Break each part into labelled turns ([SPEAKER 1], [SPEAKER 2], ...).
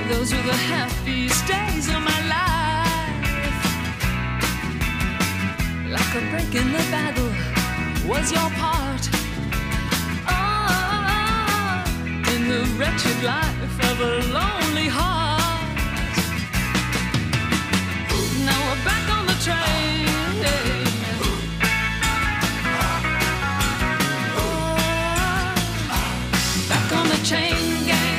[SPEAKER 1] Those were the happiest days of my life. Like a break in the battle was your part. Oh, in the wretched life of a lonely heart. Now we're back on the train. Back on the chain gang.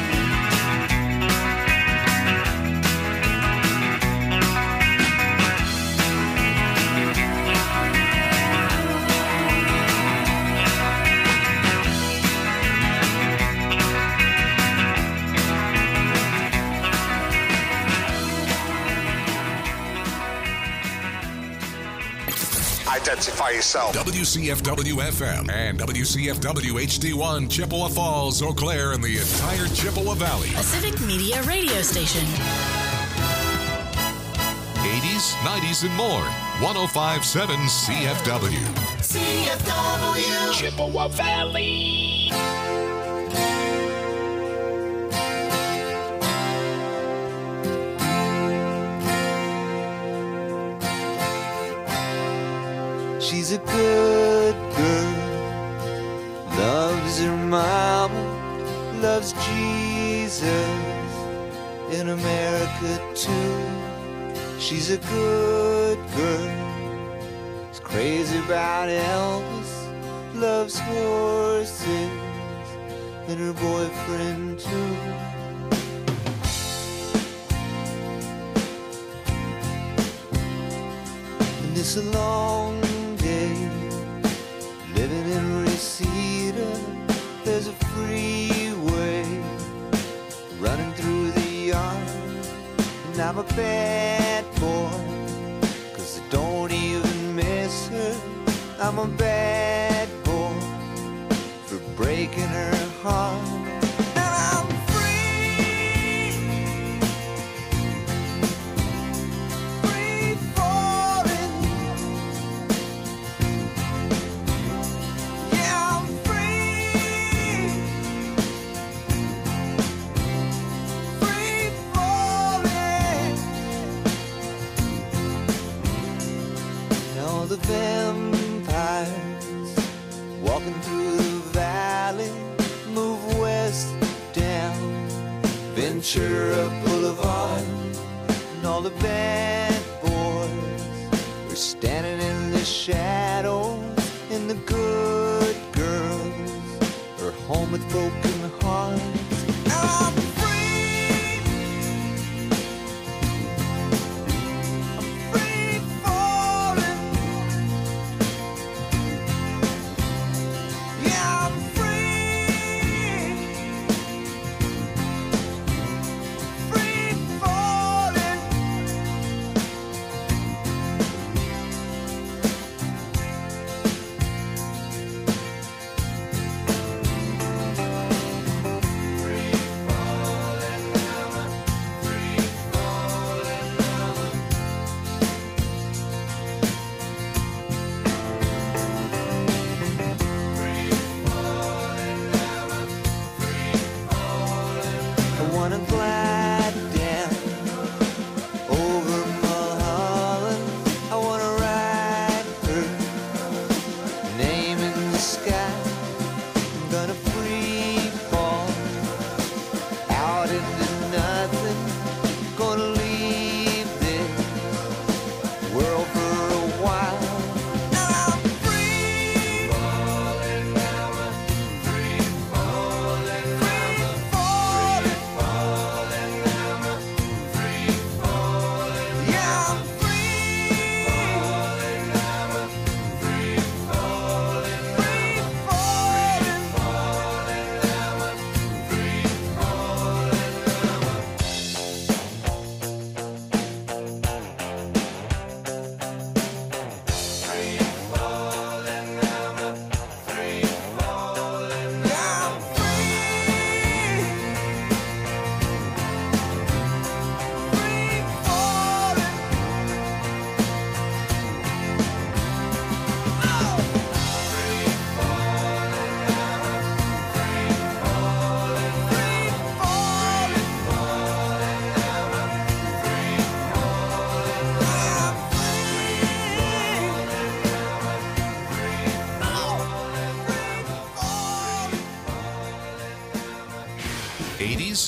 [SPEAKER 2] Identify yourself.
[SPEAKER 3] WCFW-FM and WCFW-HD1, Chippewa Falls, Eau Claire, and the entire Chippewa Valley.
[SPEAKER 4] A civic media radio station.
[SPEAKER 3] 80s, 90s, and more. 105.7 CFW.
[SPEAKER 2] CFW.
[SPEAKER 5] Chippewa Valley.
[SPEAKER 6] She's a good girl, loves her mama, loves Jesus, in America too. She's a good girl, is crazy about Elvis, loves horses, and her boyfriend too. And it's a long living in Reseda, there's a freeway running through the yard. And I'm a bad boy, 'cause I don't even miss her. I'm a bad boy for breaking her heart. And I'm free, free falling. The vampires walking through the valley move west down Ventura Boulevard, and all the bad boys are standing in the shadows, and the good girls are home with broken hearts. I'm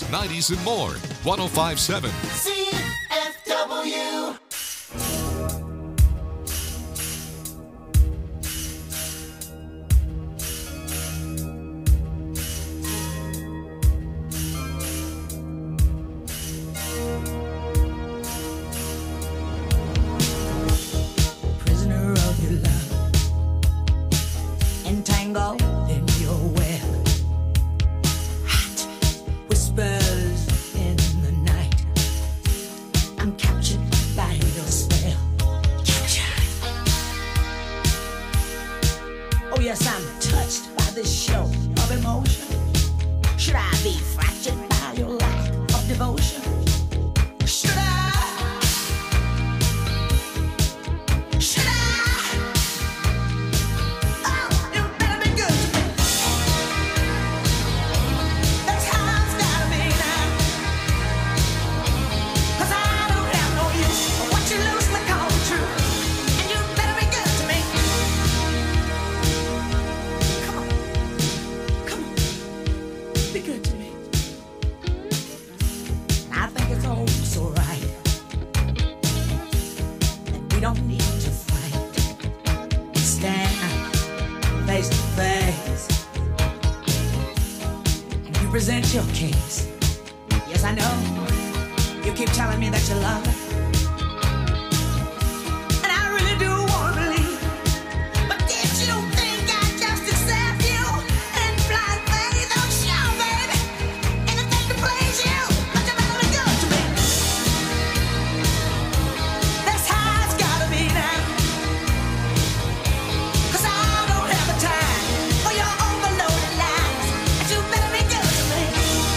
[SPEAKER 3] 80s, 90s, and more. 105.7
[SPEAKER 2] CFW.
[SPEAKER 7] Prisoner of your love, entangled in your web. Hot whispers in the night. I'm captured by your spell. Captured. Oh yes, I'm touched by this show of emotion. Should I be fractured by your lack of devotion? Should I? Should I? Oh, you better be good to me. That's how it's gotta be now. 'Cause I don't have no use for what you loosely call the truth. And you better be good to me. Come on. Come on. Be good to me. I think it's oh so right. And we don't need to fight. Stand face to face. And you present your case. Yes, I know. You keep telling me that you love me. And I really do want to believe. But did you think I'd just accept you and blind faith? Oh, sure, baby. Anything to please you. But you better be good to me. That's how it's gotta be now. 'Cause I don't have the time for your overloaded lies. And you better be good to me.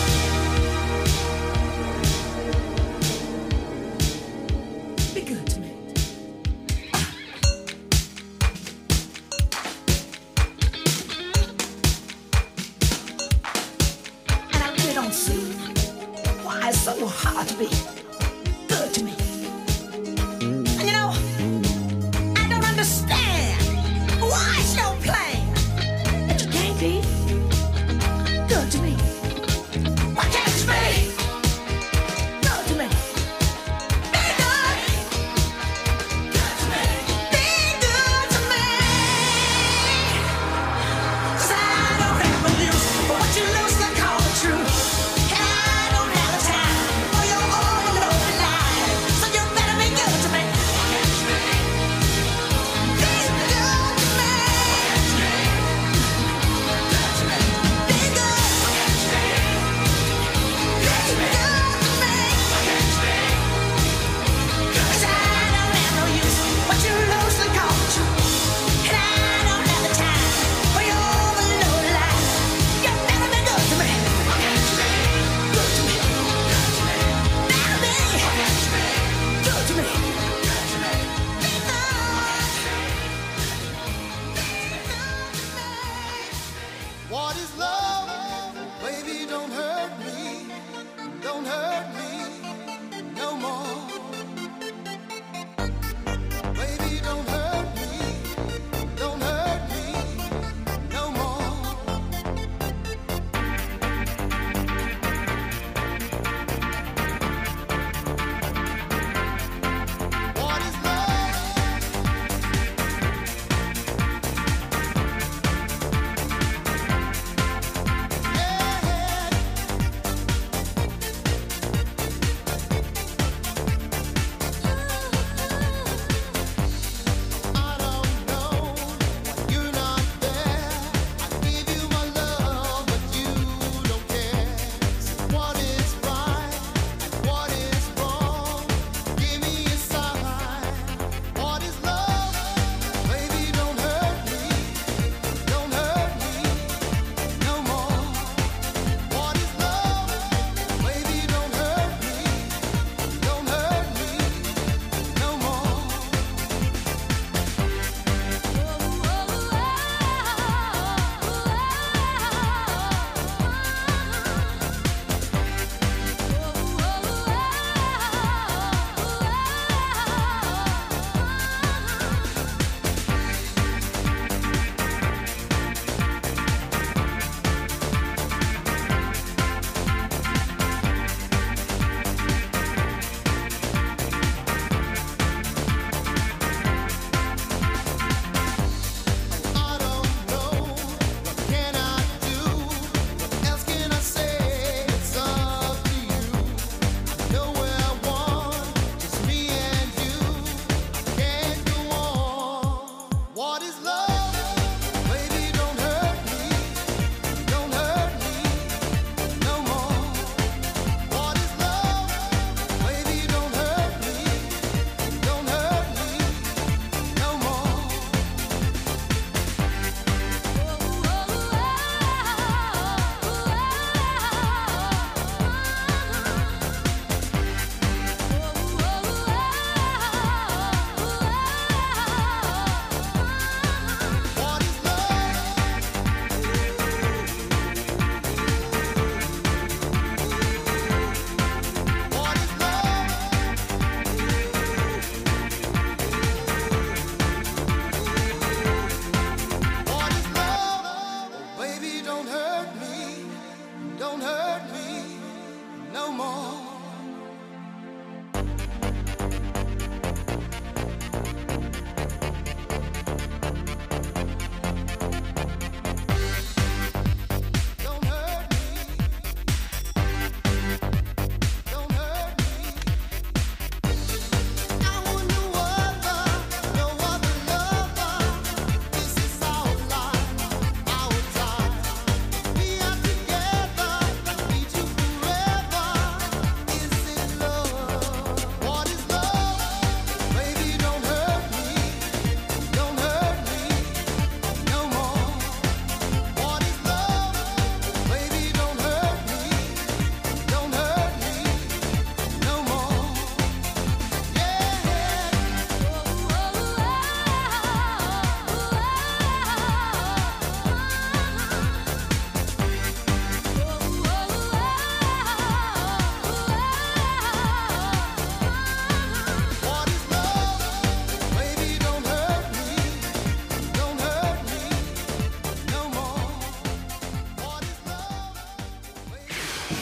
[SPEAKER 7] Be good to me. And I really don't see why it's so hard to be good to me. And you know, I don't understand why it's so plain that you can't be good to me. Why can't you be good to me? Be good. Good to me. Be good to me. 'Cause I don't have a use for what you loosely call the truth. And I don't have the time for your overloaded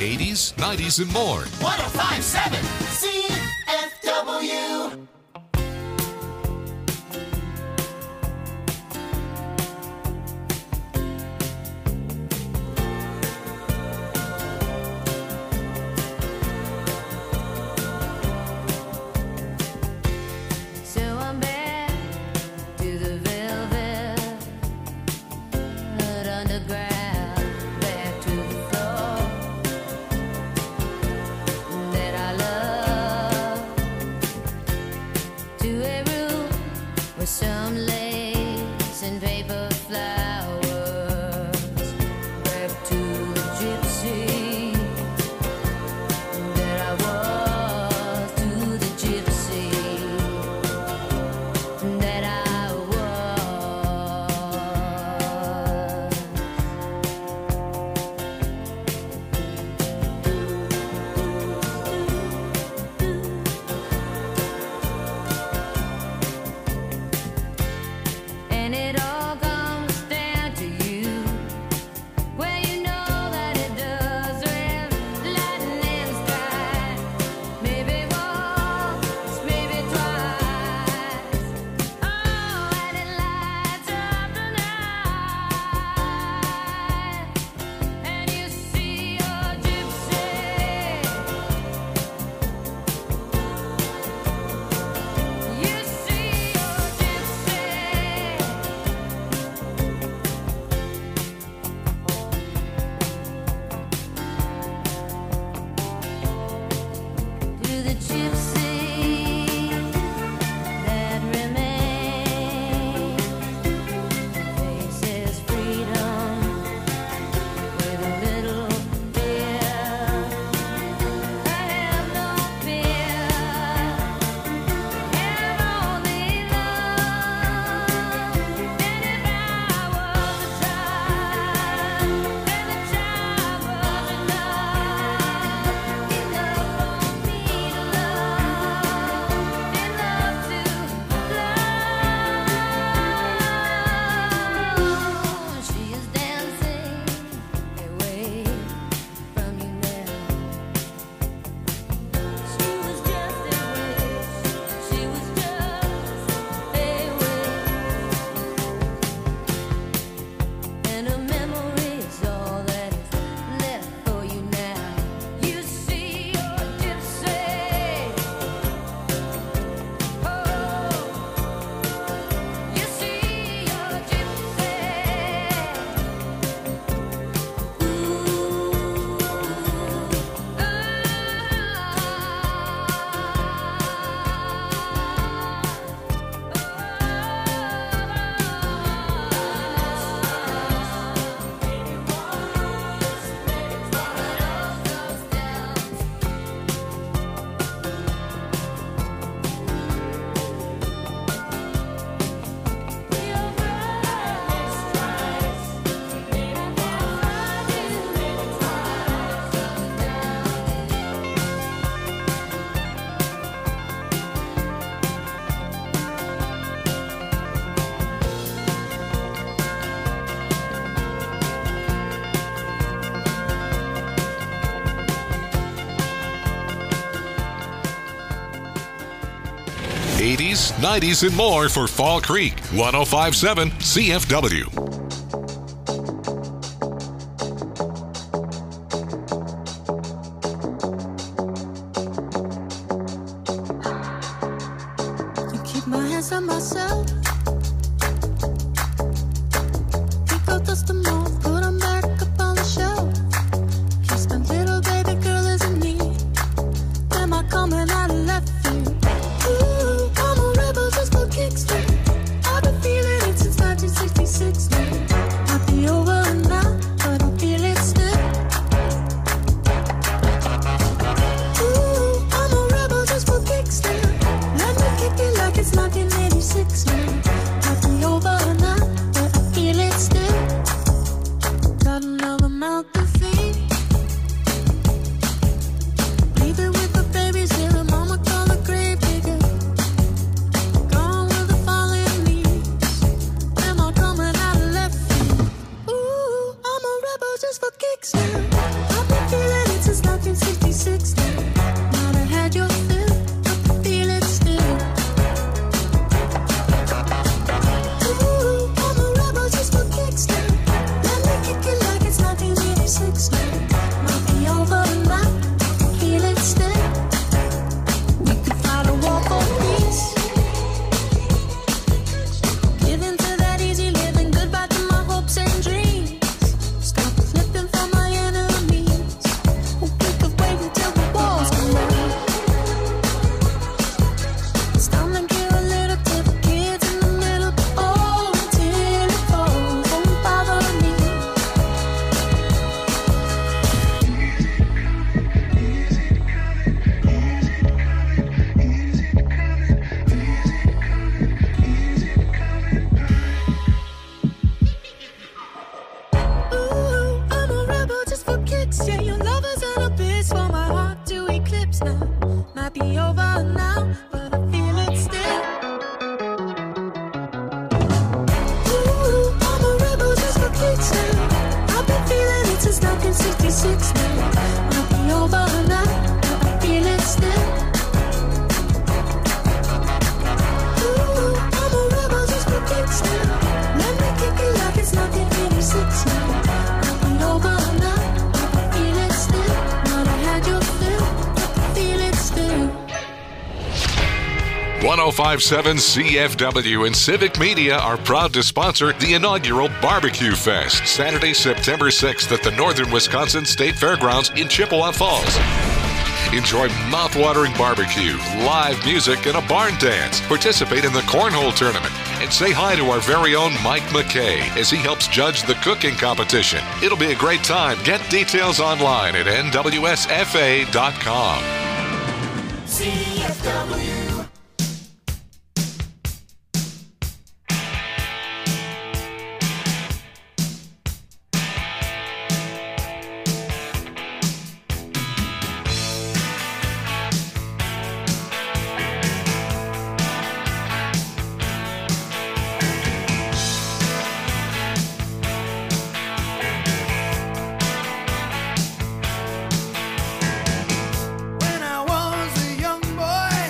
[SPEAKER 3] 80s, 90s, and more.
[SPEAKER 2] 1057 CFW.
[SPEAKER 8] Some lace and paper flowers, back to the gypsy that I was, to the gypsy that I and it all comes down to you. Well, you know that it does with lightning strike. Maybe once, maybe twice. Oh, and it lights up the night, and you see your gypsy. You see your gypsy. To the gypsy that remains, faces freedom with a little fear. I have no fear, have only love. And if I was a child, and the child was enough for me to love, she is dancing away from you now. She was just a wish, she was just a wish, and a memory is all that is left for you now. You see your gypsy. Oh, you see your gypsy.
[SPEAKER 3] '80s, '90s, and more for Fall Creek. 1057 CFW.
[SPEAKER 8] You keep my hands on myself. Pick out dust them all, put them back up on the shelf. Kiss my little baby girl isn't me. Am I coming out of left field? Ooh, I'm a rebel just for kicks. I've been feeling it since 1966 now. Might be over now, but I feel it still. Ooh, I'm a rebel just for kicks now. Let me kick it like it's 1986 now. now. Might be over now, but I feel it still. Ooh, I'm a rebel just for kicks now. I've been feeling it since 1966 now. Might be over now, but I feel it still. Ooh, I'm a rebel just for kicks now. Let me kick it like it's 1986 now. Might be over now, but I feel it still. Not I had your fill, but I feel it still.
[SPEAKER 3] 1057 CFW and Civic Media are proud to sponsor the inaugural Barbecue Fest, Saturday, September 6th at the Northern Wisconsin State Fairgrounds in Chippewa Falls. Enjoy mouth-watering barbecue, live music, and a barn dance. Participate in the cornhole tournament and say hi to our very own Mike McKay as he helps judge the cooking competition. It'll be a great time. Get details online at nwsfa.com.
[SPEAKER 2] CFW.
[SPEAKER 6] When I was a young boy,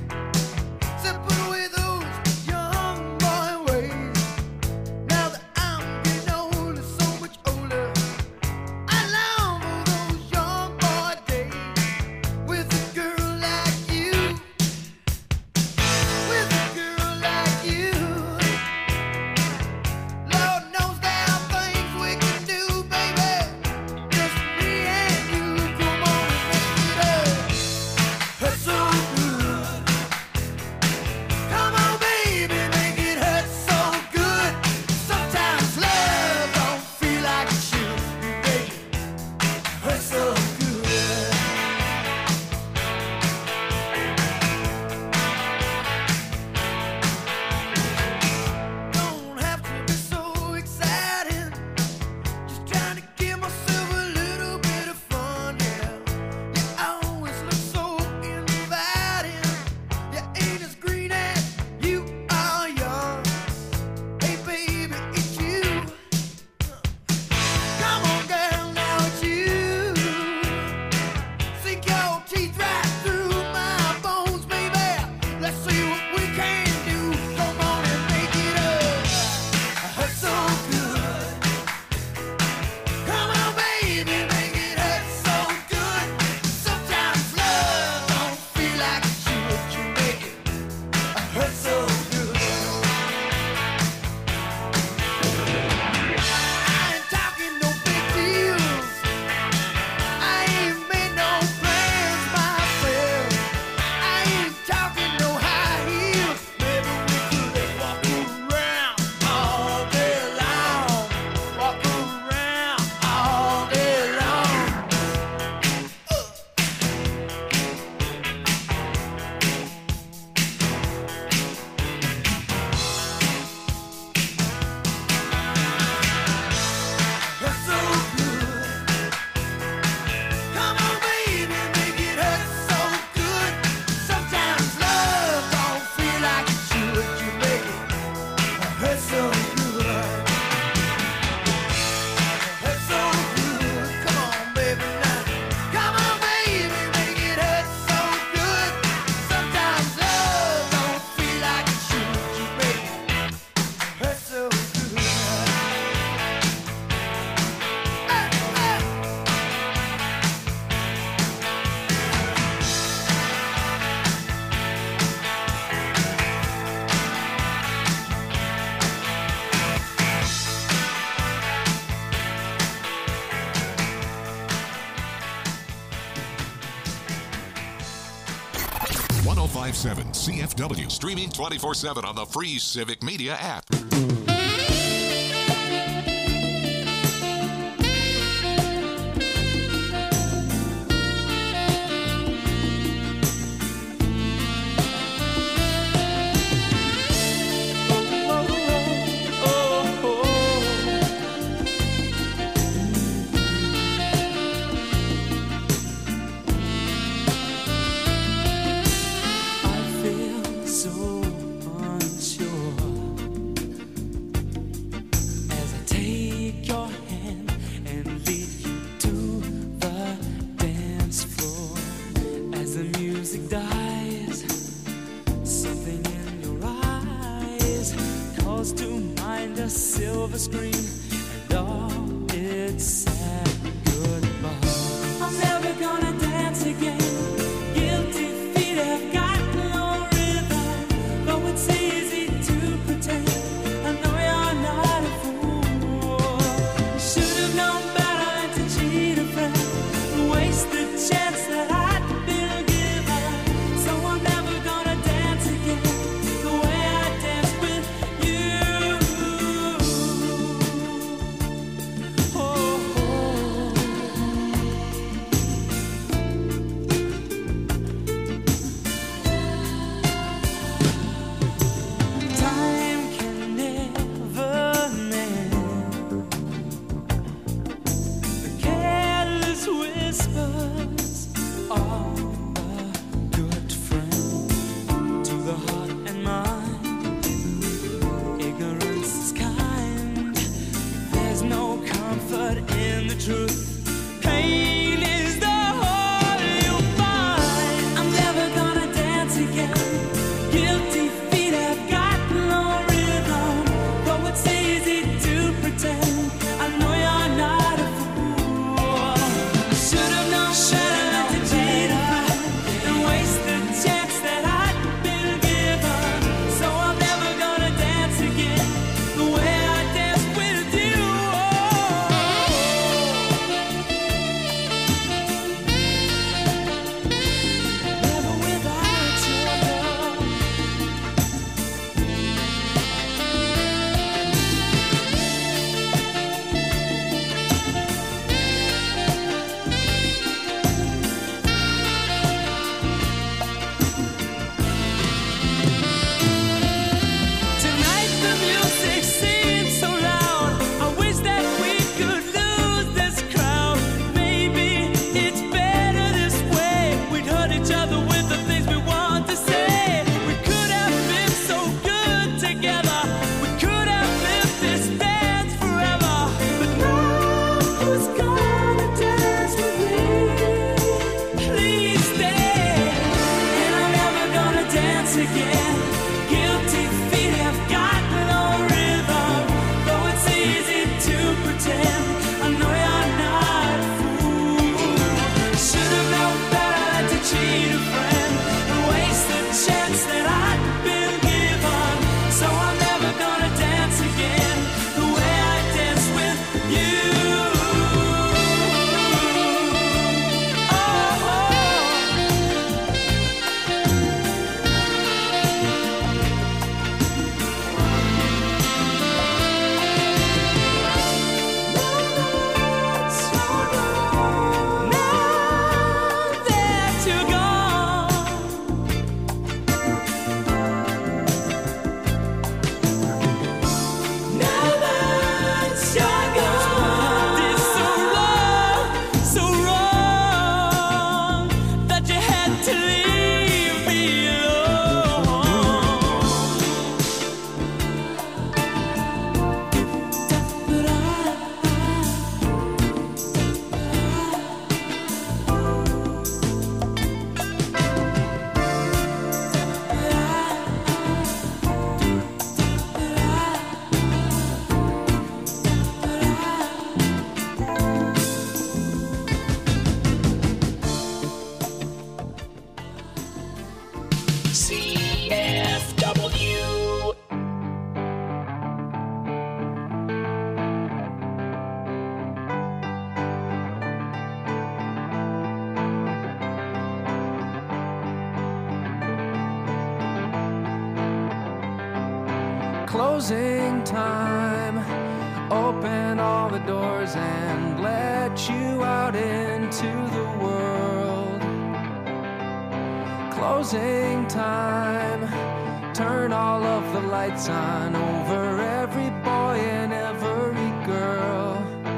[SPEAKER 3] .1057 CFW. Streaming 24/7 on the free Civic Media app.
[SPEAKER 1] music dies, something in your eyes calls to mind a silver screen and all its sad goodbye. I'm never gonna dance again. Guilty feet have got no rhythm, though it's easy to pretend. I know you're not a fool. Should have known better than to cheat a friend, waste the chance that I'd been given. So I'm never gonna dance again the way I danced with you. Oh, time can never mend the careless whispers of a good friend. To the heart and mind, ignorance is kind. There's no comfort in the truth. Pain is the whole you'll find. I'm never gonna dance again. Guilty feet have got no rhythm, though it's easy to pretend. I know you're not a fool. Should have known better than to cheat a friend and waste the chance that I'd been given. So I'm never gonna dance again the way I danced with you. Never without you. Tonight the music seems so loud. I wish that we could lose this crowd. Maybe it's better this way. We'd hurt each other with the things we want to say. We could have been so good together. We could have lived this dance forever. But now who's gonna dance with me? Please stay. And I'm never gonna dance again. Guilty feet have got no rhythm, though it's easy to pretend. I know you're not a fool. Should have known better than to cheat a friend and waste the chance that I'd been given. So I'm never gonna dance again the way I danced with you. Now that you're gone, now that you're gone, it's so wrong that you had to leave me alone. But
[SPEAKER 5] CFW.
[SPEAKER 6] Closing time. Open all the doors and let you out into the world. Closing time. Turn all of the lights on over every boy and every girl.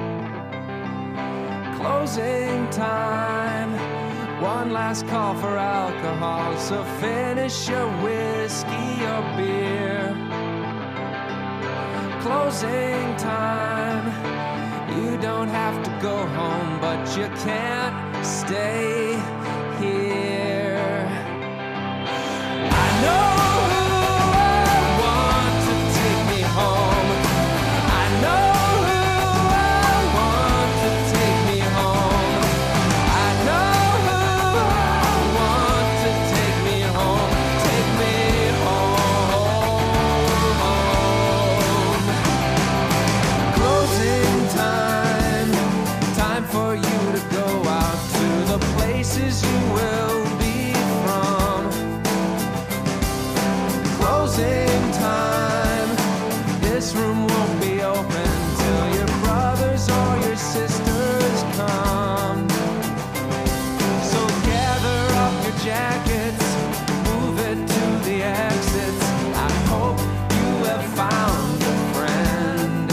[SPEAKER 6] Closing time. One last call for alcohol, so finish your whiskey or beer. Closing time. You don't have to go home, but you can't stay here. this room won't be open till your brothers or your sisters come. So gather up your jackets, move it to the exits. I hope you have found a friend.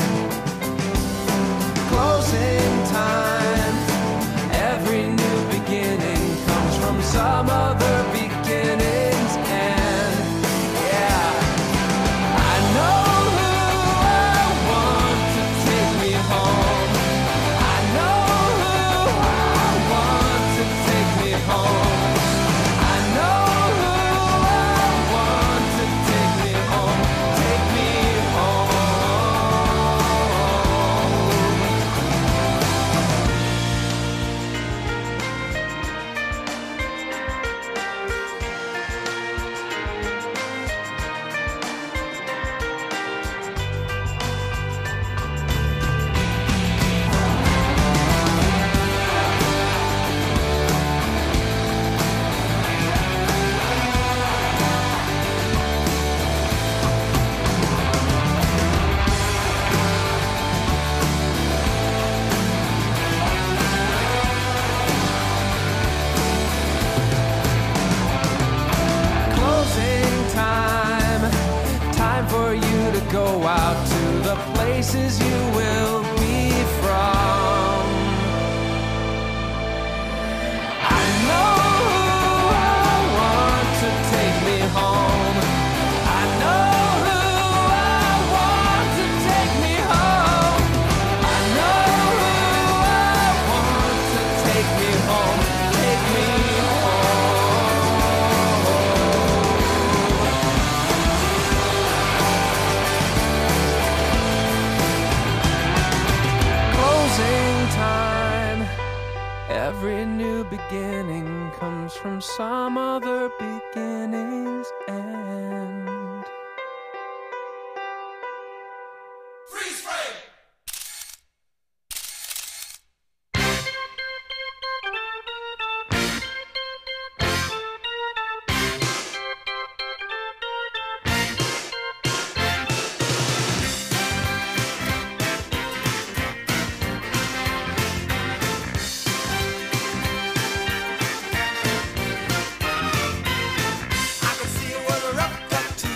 [SPEAKER 6] Closing time. Every new beginning comes from some other beginning's end. Yeah, I know who I want to take me home. I know who I want to take me home. I know who I want to take me home. Take me home. Closing time. Time for you to go out to the places you will be from. I know who I want to take me home. I know who I want to take me home. I know who I want to take me home. Take me home. Closing time. Every new beginning comes from some other beginning's end.
[SPEAKER 2] Freeze frame. I can see where the rough cut to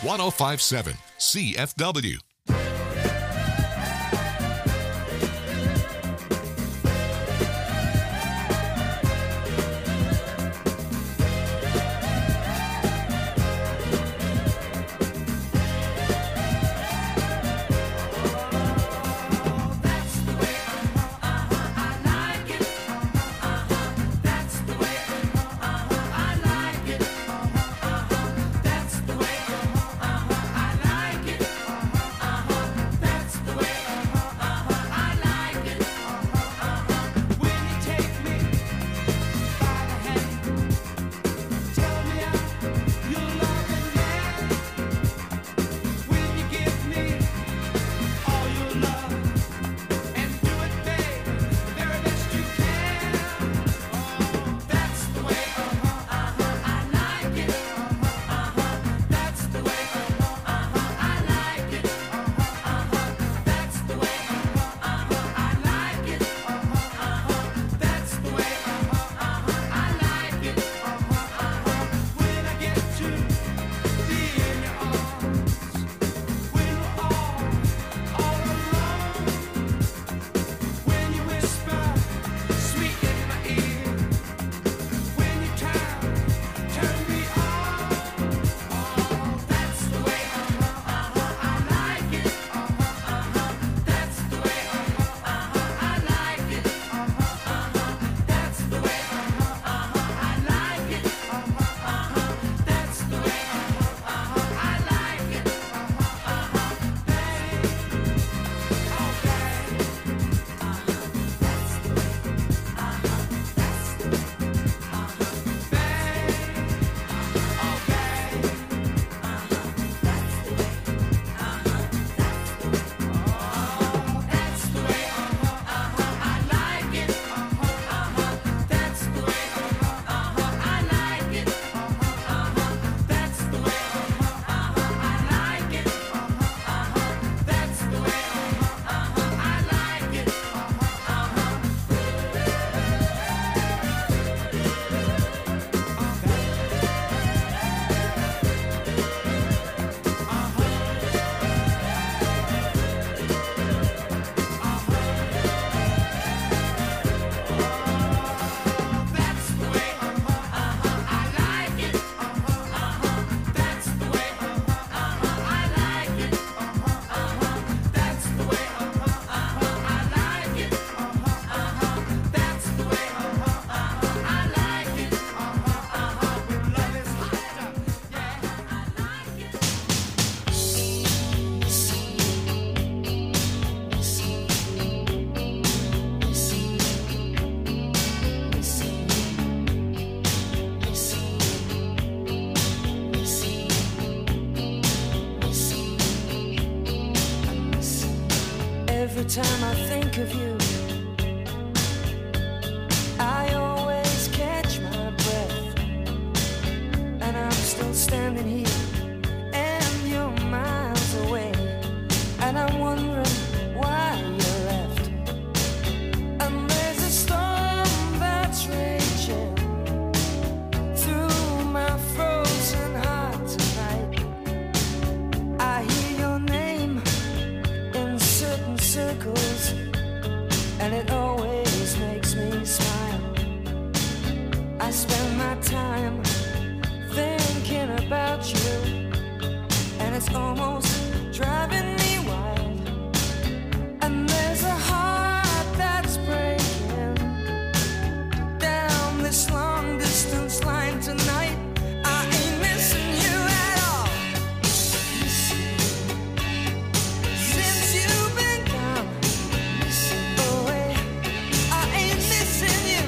[SPEAKER 3] 1057 CFW.
[SPEAKER 6] Every time I think of you, I always catch my breath, and I'm still standing here, and you're miles away, and I'm wondering why you left. And there's a storm that's raging through my frozen heart tonight. I hear your name in certain circles, and it always makes me smile. I spend my time thinking about you, and it's almost driving me wild. And there's a heart that's breaking down this long distance line tonight. I ain't missing you at all. Since you've been gone away, I ain't missing you.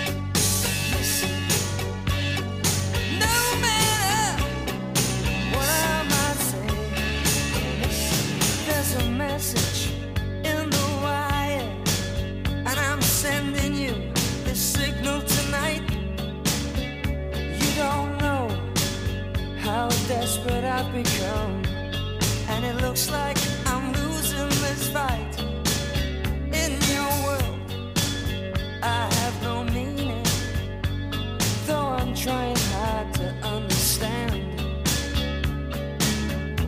[SPEAKER 6] No matter what I might say, there's a message in the wire, and I'm sending you this signal tonight. You don't know how desperate I've become, and it looks like I'm losing this fight. In your world, I have no meaning, though I'm trying hard to understand.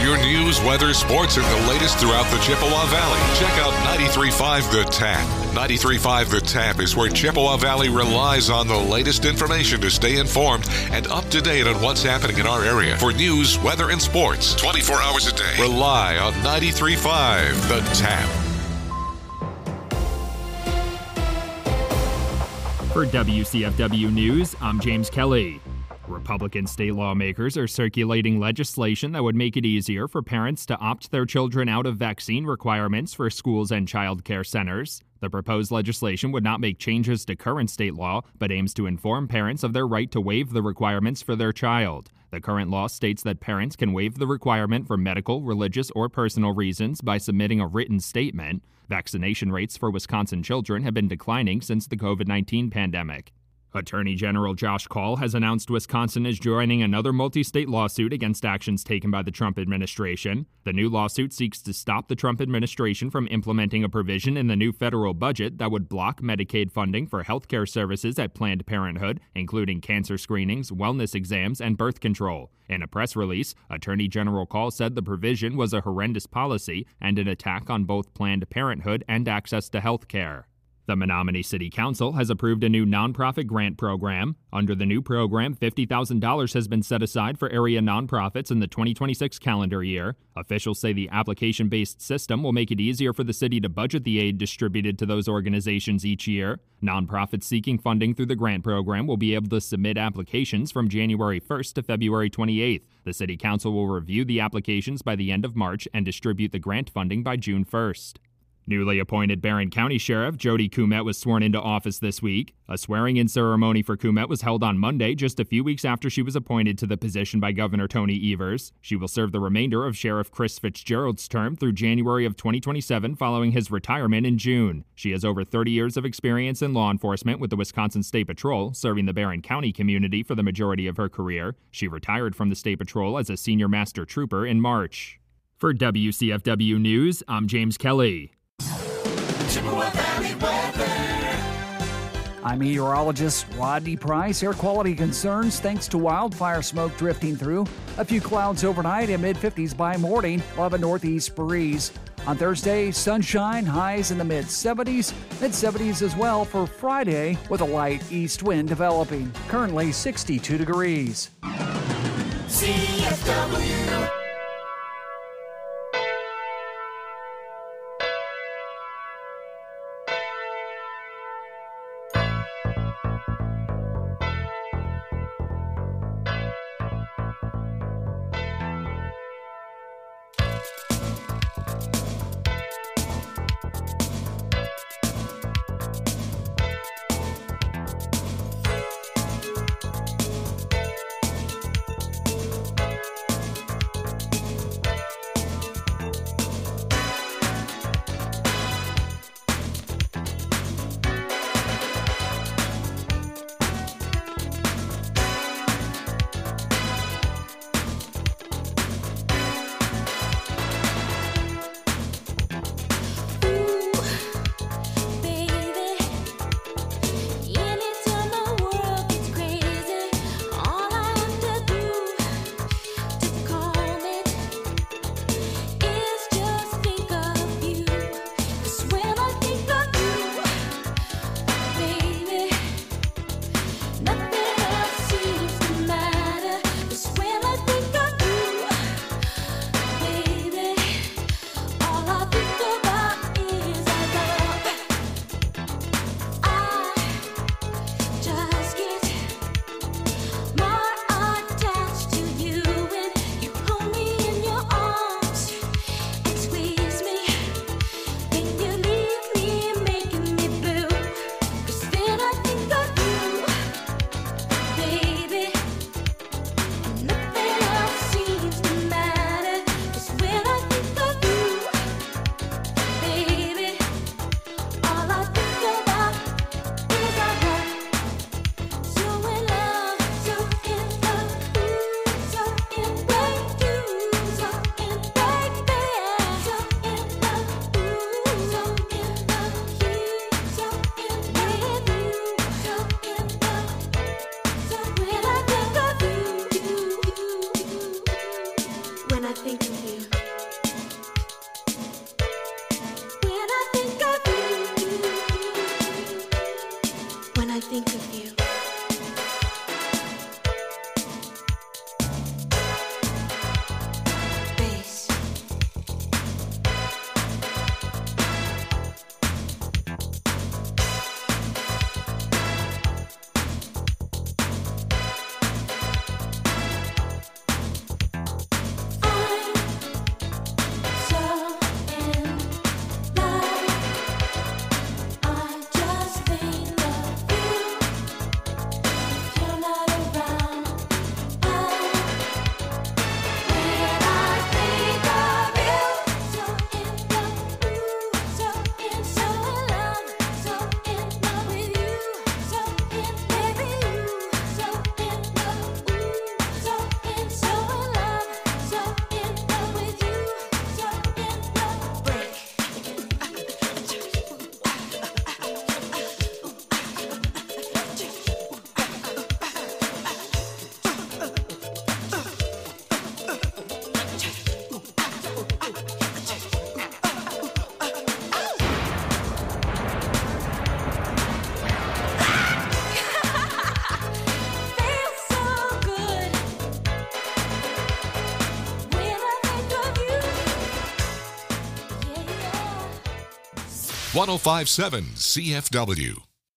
[SPEAKER 3] your news, weather, sports, and the latest throughout the Chippewa Valley. Check out 93.5 The Tap. 93.5 The Tap is where Chippewa Valley relies on the latest information to stay informed and up to date on what's happening in our area. For news, weather, and sports, 24 hours a day. Rely on 93.5 The Tap.
[SPEAKER 9] For WCFW News, I'm James Kelly. Republican state lawmakers are circulating legislation that would make it easier for parents to opt their children out of vaccine requirements for schools and child care centers. The proposed legislation would not make changes to current state law, but aims to inform parents of their right to waive the requirements for their child. The current law states that parents can waive the requirement for medical, religious, or personal reasons by submitting a written statement. Vaccination rates for Wisconsin children have been declining since the COVID-19 pandemic. Attorney General Josh Kaul has announced Wisconsin is joining another multi-state lawsuit against actions taken by the Trump administration. The new lawsuit seeks to stop the Trump administration from implementing a provision in the new federal budget that would block Medicaid funding for health care services at Planned Parenthood, including cancer screenings, wellness exams, and birth control. In a press release, Attorney General Kaul said the provision was a horrendous policy and an attack on both Planned Parenthood and access to health care. The Menominee City Council has approved a new nonprofit grant program. Under the new program, $50,000 has been set aside for area nonprofits in the 2026 calendar year. Officials say the application-based system will make it easier for the city to budget the aid distributed to those organizations each year. Nonprofits seeking funding through the grant program will be able to submit applications from January 1st to February 28th. The City Council will review the applications by the end of March and distribute the grant funding by June 1st. Newly appointed Barron County Sheriff Jody Kumet was sworn into office this week. A swearing-in ceremony for Kumet was held on Monday, just a few weeks after she was appointed to the position by Governor Tony Evers. She will serve the remainder of Sheriff Chris Fitzgerald's term through January of 2027 following his retirement in June. She has over 30 years of experience in law enforcement with the Wisconsin State Patrol, serving the Barron County community for the majority of her career. She retired from the State Patrol as a senior master trooper in March. For WCFW News, I'm James Kelly.
[SPEAKER 2] Chippewa Valley weather.
[SPEAKER 10] I'm meteorologist Rodney Price. Air quality concerns thanks to wildfire smoke drifting through. A few clouds overnight and mid-50s by morning. We'll have a northeast breeze. On Thursday, sunshine, highs in the mid-70s. Mid-70s as well for Friday with a light east wind developing. Currently 62 degrees.
[SPEAKER 2] CFW.
[SPEAKER 8] think of you. Bass. Feels so good when I think of you. Yeah.
[SPEAKER 3] 1057 CFW.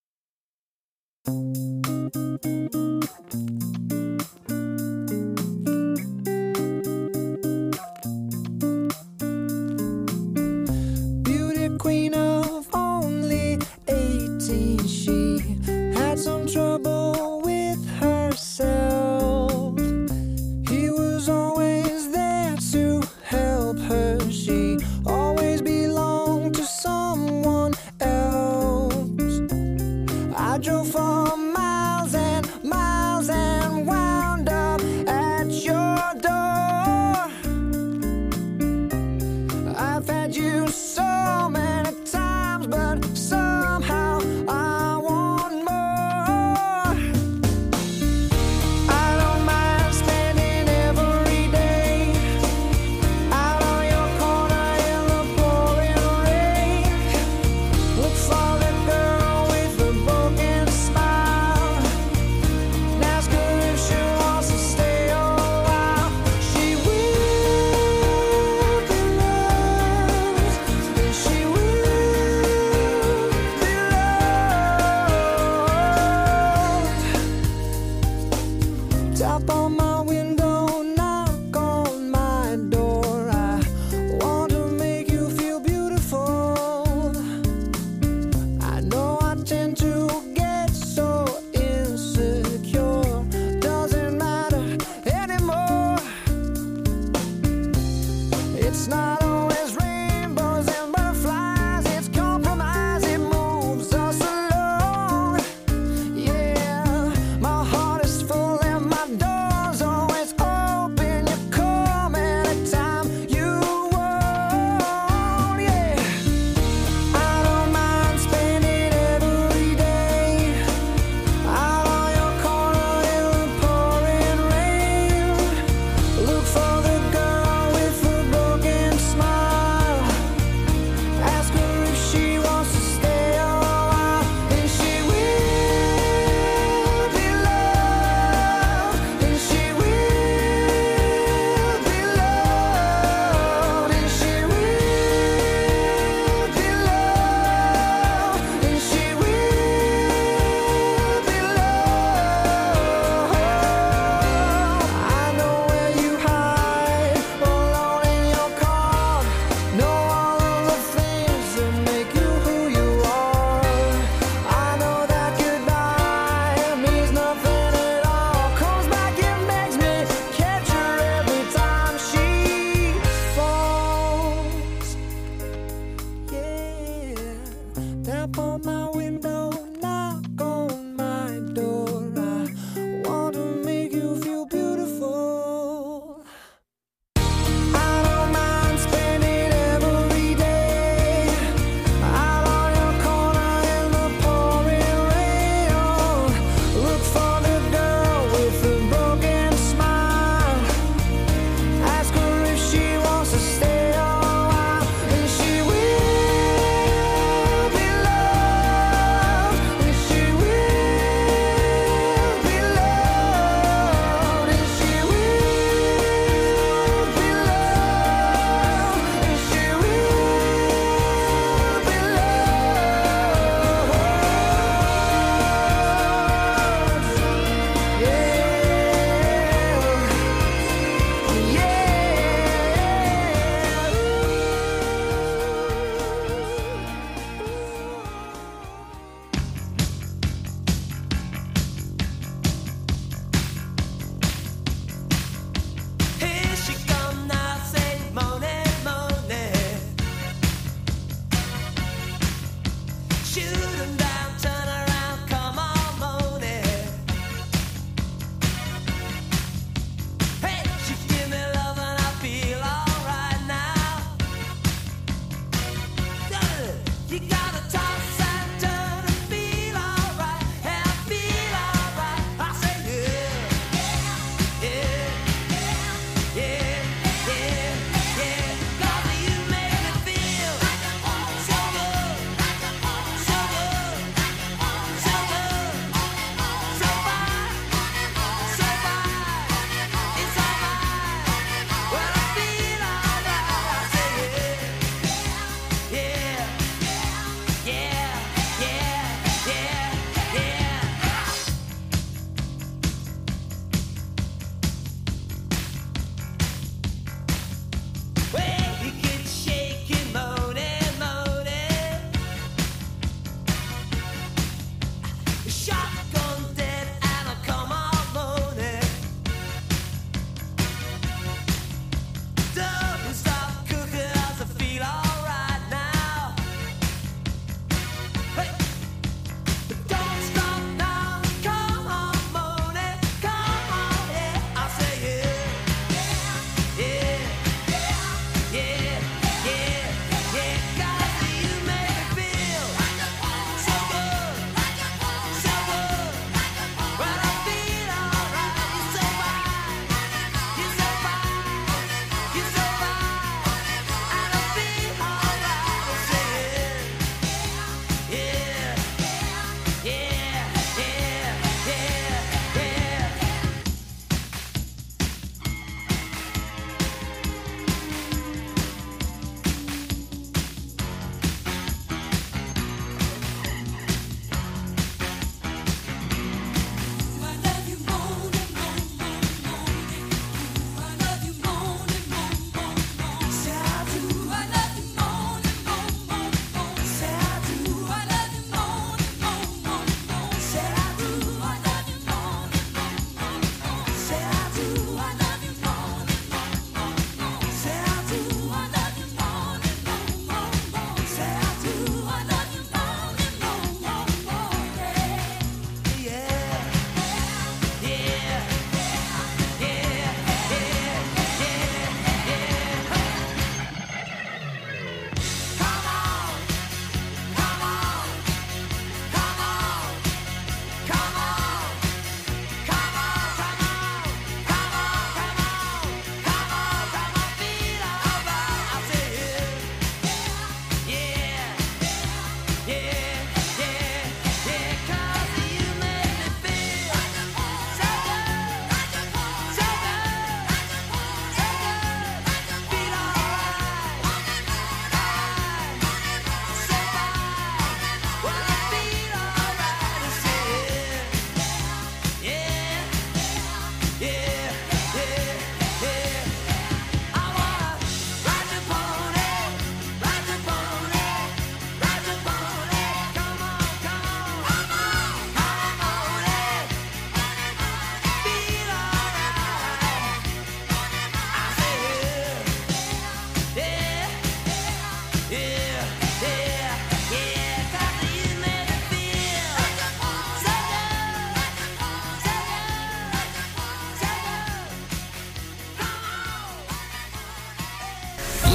[SPEAKER 6] Beauty queen of only 18, she had some trouble with herself. He was always there to help her. She always belonged to someone else. I drove for miles and miles and wound up at your door. I've had you so many times, but somehow I want more. I don't mind spending every day out on your corner in the pouring rain. Look for the girl with the broken smile and ask her if she wants to stay a while. She will be loved, then she will be loved. Tap on my window, knock on my door. I want to make you feel beautiful. I know I tend to get so insecure. Doesn't matter anymore. It's not always rainbows and butterflies. It's compromise. It moves us along. Yeah, my heart is full and my door's always open. You come anytime you want. Yeah, I don't mind spending every day out on your corner in the pouring rain. Look for the girl with the broken smile. Ask her if she wants to stay a while, and she will be loved, and she will be loved, and she will be loved, and she will be loved. I know where you hide, alone in your car. Know all of the things that make you who you are. I know that goodbye means nothing at all. Comes back and makes me catch her every time she falls. Yeah, tap on my window, knock on my door. I want to make you feel beautiful. I don't mind spending every day out on your corner in the pouring rain. Look for the girl with the broken smile. Ask her if she wants to stay a while, and she will be loved,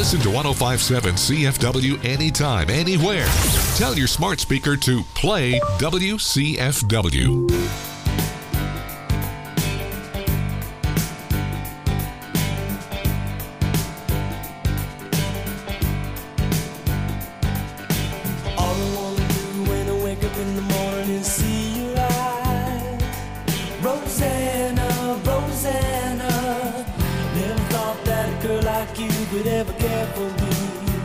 [SPEAKER 3] Listen to 105.7 CFW anytime, anywhere. Tell your smart speaker to play WCFW.
[SPEAKER 1] All I wanna do when I wake up in the morning is see your eyes. Rosanna, Rosanna, never thought that a girl like you could ever care for me.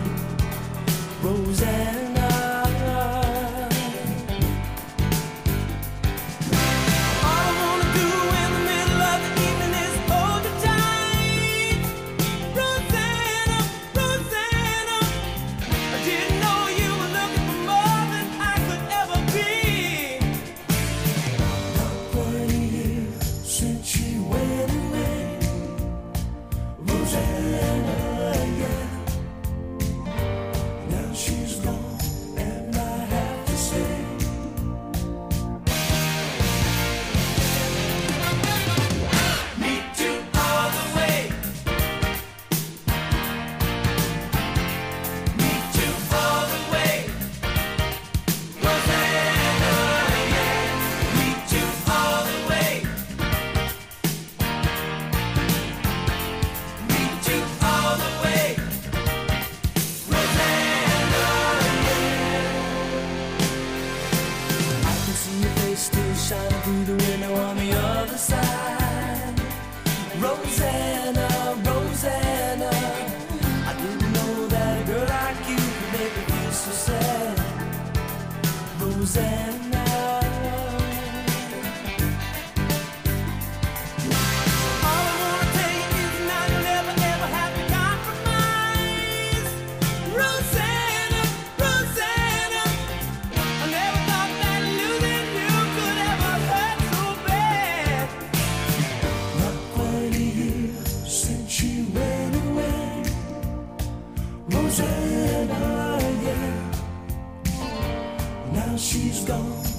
[SPEAKER 1] Rosanna. All I wanna do in the middle of the evening is hold you tight. Rosanna, Rosanna, I didn't know you were looking for more than I could ever be. Not quite a year since she went away. Rosanna, yeah. Now she's gone, and I have to say, me too all the way. Me too all the way. Rosanna, yeah. Me too all the way. Me too all the way. Rosanna, yeah. I can see your face still shining through the window on the other side. Rosanna, Rosanna, I didn't know that a girl like you could make me feel so sad. Rosanna. All I wanna tell you is now you'll never ever have to compromise. Rosanna, Rosanna, I never thought that losing you could ever hurt so bad. Not quite a year since she went away. Rosanna, yeah. Now she's gone,